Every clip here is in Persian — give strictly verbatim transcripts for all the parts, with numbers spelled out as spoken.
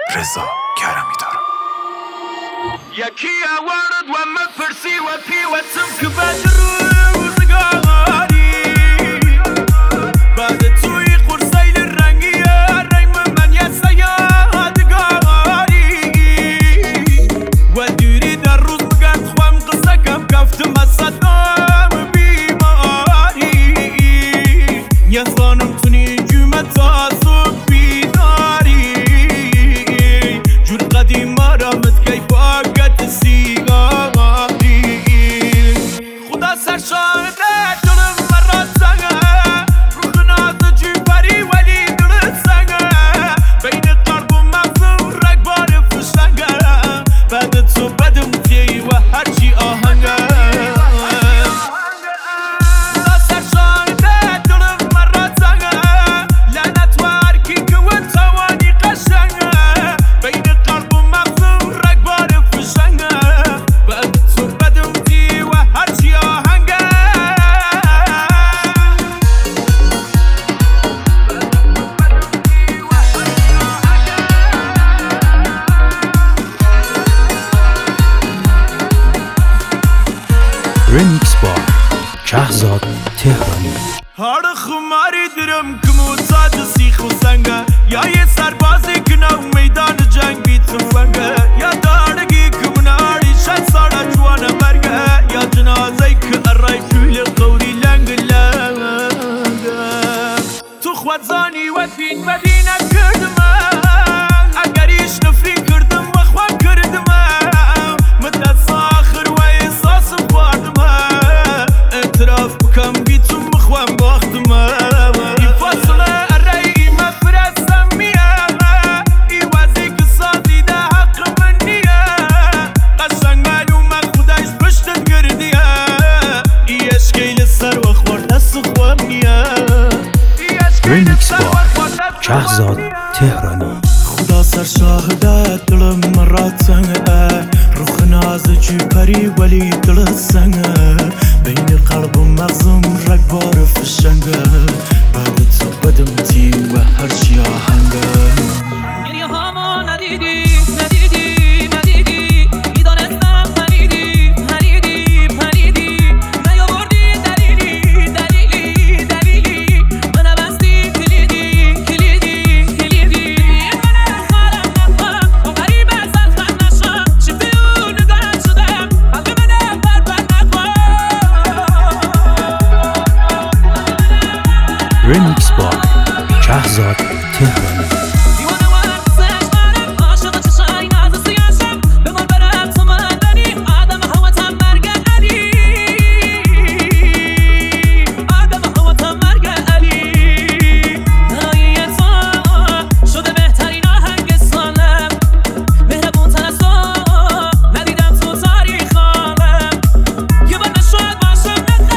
رضا کرمی دارم. یکی آورد و مپرسی و پیوتم که بعد روزگاری بعد توی قرصیل رنگی ریم من یه سیادگاری و دوری در روز بگرد خوام قصه کم کفتم از صدام بیماری یه زانم تونی جمعه تا صبح بیداری جور قدیم آرامت که باقت سیگاری خدا سر شاهده دلم مرا سنگه رو خناز جی پری ولی دلت سنگه بین قلب و مغزم رگبار فشنگه بعد تو بدم تی و هرچی آهنگه رمیکس با شهزاد تهرانی. هر خماری درم که موتاد سیخ و سنگه یا یه سربازی که نو میدان جنگ بی تفنگه یا دارگی که مناری شد سارا جوانه برگه یا جنازه که ارای کل قوری لنگ لنگه تو خوادزانی و دین بدینه کردمه اگریش نفری کردم و خواه کردمه مدت ساخر و احساسم باردمه اعتراف بکم بی تو مخوام باختمه این فاصله ارایی مفرستم میه این وزی که سازیده حق من نیه قشنگ معلومه خودش پشتت گردیه این اشکیل سر و خورده سخوام نیه رمیکس با شهزاد تهرانی. خدا سر شاهده دلم مرا تنگه روخ ناز جی پری ولی دلت سنگه بین قلب و مغزم رگبار فشنگه بعد تو بدم تی و هرچی آهنگه گریه هامو ندیدی ندیدی ندیدی میدانستم پریدی پریدی پریدی نیاوردی دلیلی دلیلی دلیلی من بستی کلیدی کلیدی کلیدی من خالم نخوام با غریب ازت خم نشم شفتی اون نگارت شدم قلب من بر بر نخوام. رمیکس با شهزاد تهرانی.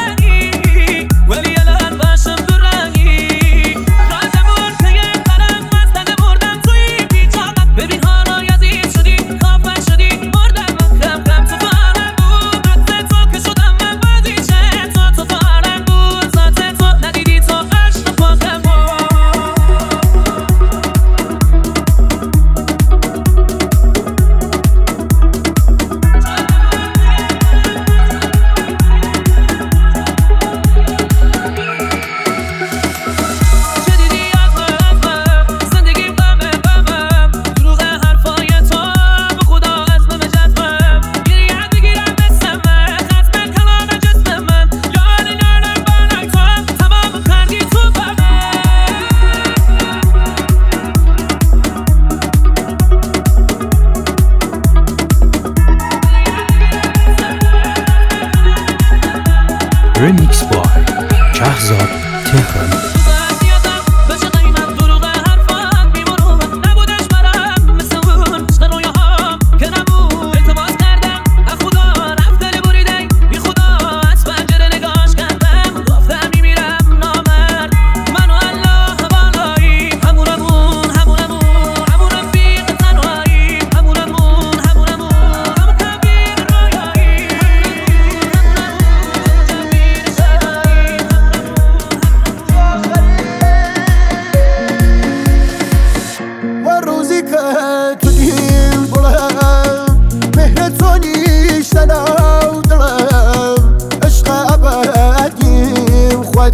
ولی الان باشم تو رنگی رازمون که یه قرم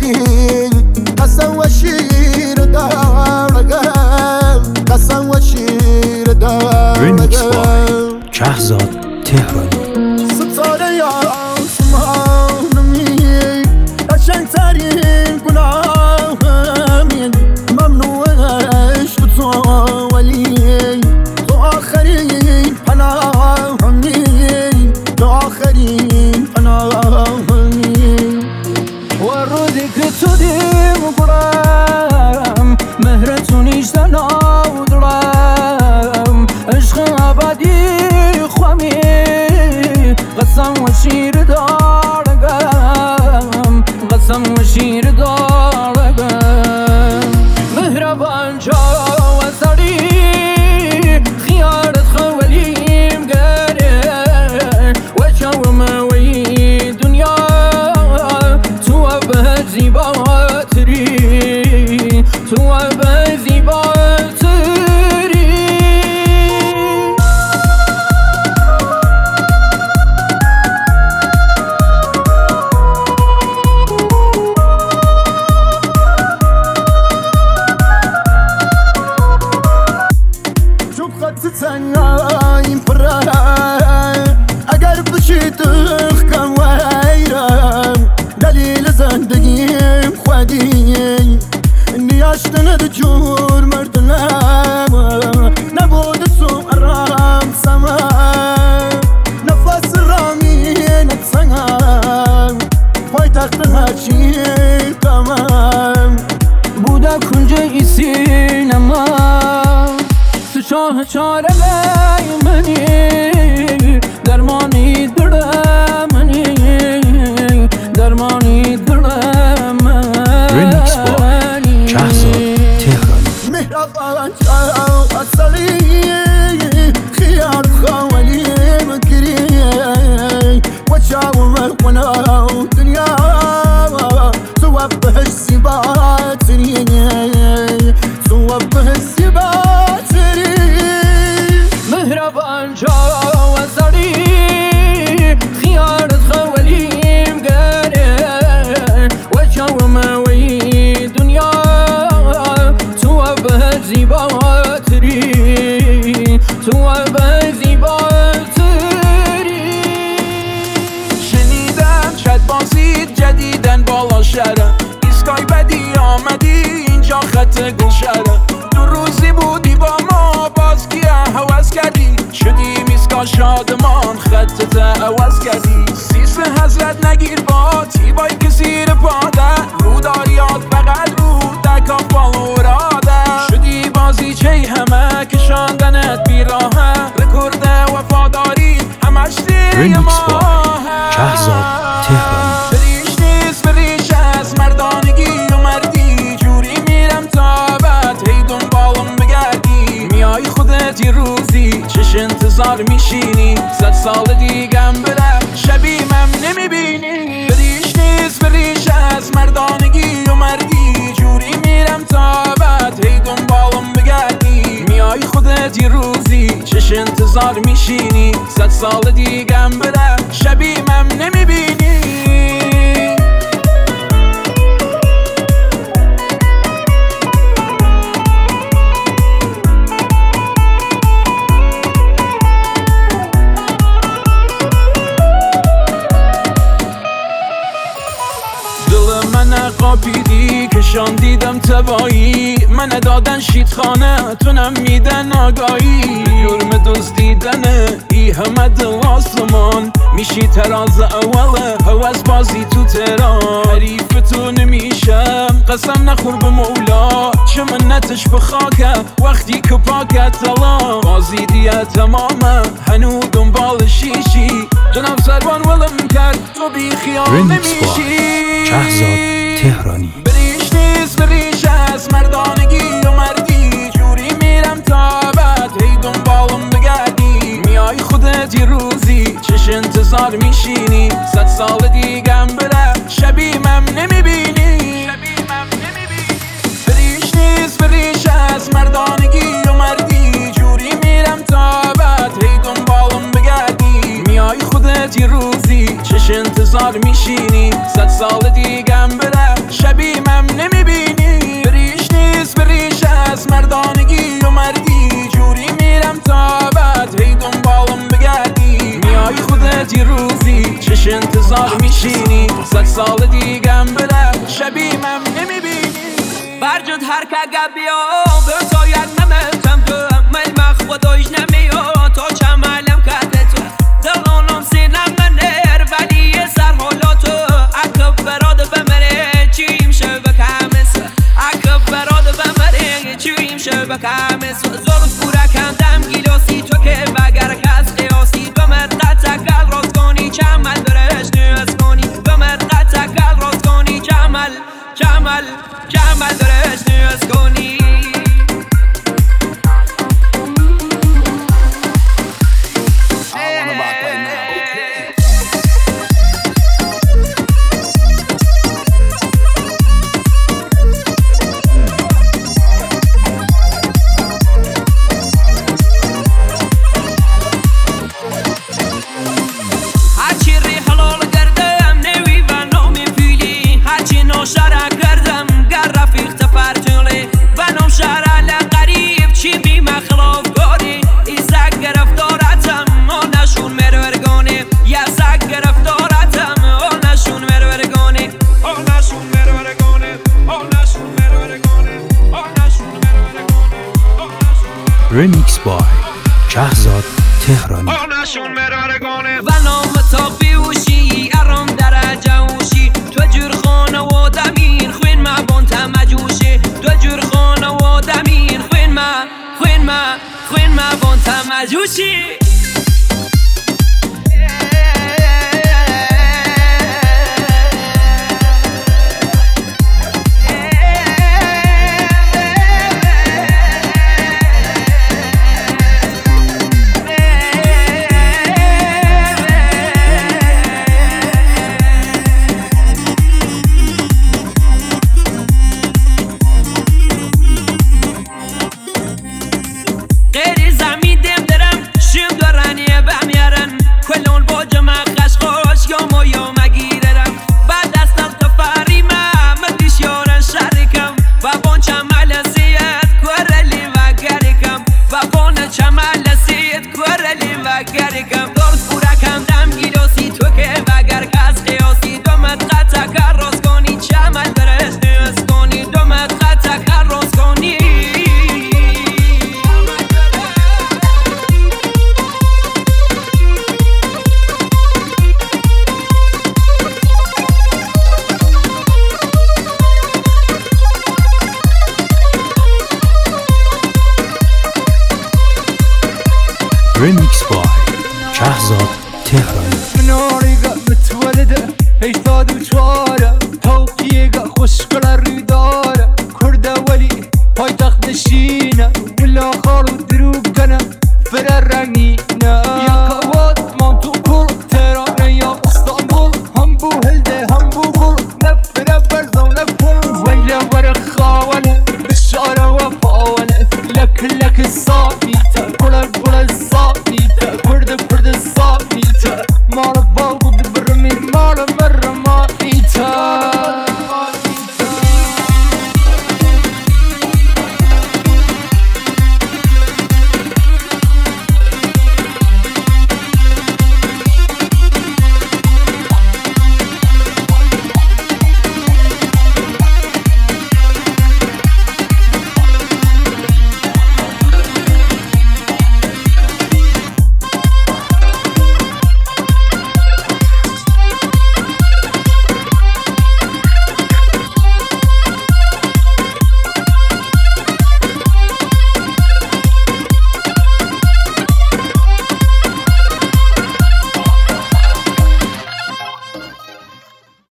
قسم و شیر دارگم قسم و شیر رمیکس بای دارگم شهرزاد تهرانی. ستاره آسمانمی قشنگترین گناهمی ممنوع عشق تو ولی تو آخرین پناهمی تو آخرین پناهمی و روزی که تو دیم برم مهرتو نیشتن آودرم عشق ابدی خوامی قسم و شیر دارگم قسم و شیر دارگم مهربان جا و سری خیارت خولیم گره و شوم وی دنیا تو به زیباتری تو به زیباتری چوب خط تنگایم پره اگر بشی دخکم ویرم دلیل زندگیم خودی نیاشتن ده جور مردنم نبود تو ارام سمم نفس رامی نتسنم پای تخت هرچی تمام بوده کنج ای سینما تو چاه چاره منی درمانی دلم منی درمانی دلم رمیکس بای شهرزاد تهرانی. مهربان جاو اصلی خیار خوالیم کری و جاو مقونا دنیا تو بهش زیباتری تو بهش زیباتری مهربان جا و سری خیارت خولیم گره و شوم وی دنیا تو به زیباتری تو به زیباتری شنیدم چت بازی جدیدن بالا شره ایسکای بدی آمدی اینجا خط گلشره دو روزی بودی با ما باز کیه حوض کردی شدی میسکا شادمان خطت عوض کردی سیس حضرت نگیر با تیبایی که زیر پاده رو داریات بغل رو دکا بالوراده شدی بازی چه همه کشاندنت بیراهه رکورد وفاداری همش دیر رمیکس ما بای شهرزاد تهرانی. بریش نیست بریش از مردانگی و مردی جوری میرم تا بعد هی دنبالم بگردی میای خودت یه روزی چش انتظار میشینی صد سال دیگم برم شبیمم نمیبینی بریش نیست بریش از مردانگی و مردی جوری میرم تا بعد هی دنبالم بگردی میای خودت یه روزی چش انتظار میشینی صد سال دیگم برم شبیمم نمیبینی دل من قاپیدی کشان دیدم تبایی من دادن شید خانه تونم میدن آگاهی یورم دوست دیدنه ای همه دل آسمان میشی تراز اوله هوز بازی تو تهران حریف تو نمیشم قسم نخور به مولا چه منتش به خاکه وقتی که پاکت دلم بازی دیگه تمامه هنو دنبال شیشی جناب سربان ولم کرد تو بی خیال رمیکس بای نمیشی شهرزاد تهرانی. بریش نیست بریش از مردانگی و مردی جوری میرم تا بعد هی دنبالم بگردی میای خودت یه روزی چش انتظار میشینی صد سال دیگم برم شبیمم نمیبینی بریش نیست بریش از مردانگی و مردی جوری میرم تا بعد هی دنبالم بگردی میای خودت یه روزی چش انتظار میشینی صد سال دیگم برم شبیمم نمیبینی، بریش نیست بریش از مردانگی و مردی، جوری میرم تا بعد هی دنبالم بگردی، میای خودت یه روزی چش انتظار میشینی، صد سال دیگم بده شبیمم نمیبینی. برجد هر که گبیا به تو یک نمتم تو مل مخودوش نمیا تو چمالم کده تو دلانم سینم منر ولی سر حالا تو عقب براد بمره چیم شو بکمس عقب براد بمره چیم شو بکمس زور پورا کندم گیلاسی تو که وگر کس قیاسی بمت قطع راست کنی چمل درش نیاز کنی بمت قطع راست کنی چمل چمل چمل درش نیاز کنی. Remix by شهزاد تهرانی. و نام تا بیوشی ارام درجه وشی تو جور خانه و دمیر خوین ما بانتا مجوشی تو جور خانه و دمیر خوین ما خوین ما خوین ما بانتا مجوشی. Remix by شهزاد تهرانی. مناريقة متولدة هي صاد وشوارة توقيقة خوشكرة ريدارة كردة ولي هاي تاخد الشينة والآخر دروب كنا فرر رنينا يا قوات